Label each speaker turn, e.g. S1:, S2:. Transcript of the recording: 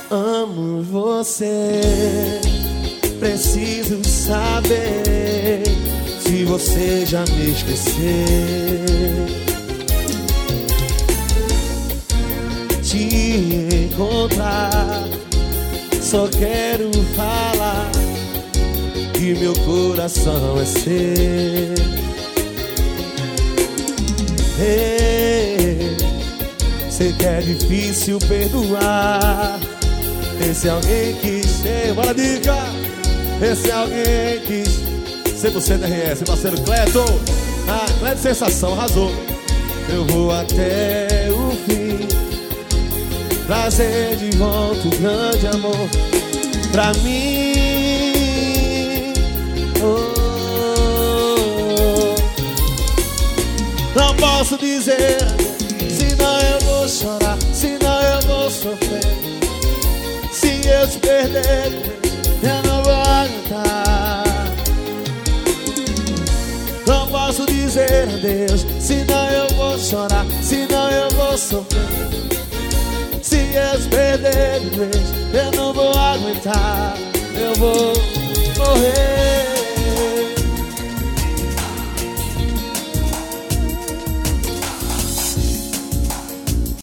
S1: amo você. Preciso saber se você já me esqueceu. Te encontrar, só quero falar que meu coração é seu. Sei que é difícil perdoar esse alguém que chega. Bora, dica! Esse alguém que 100% RS, parceiro Cleto. Ah, Cleto Sensação, arrasou. Eu vou até o fim, trazer de volta o grande amor pra mim. Não posso dizer, senão eu vou chorar, senão eu vou sofrer. Se eu te perder, eu não vou aguentar. Não posso dizer adeus, senão eu vou chorar, senão eu vou sofrer. Se eu te perder de vez, eu não vou aguentar. Eu vou morrer.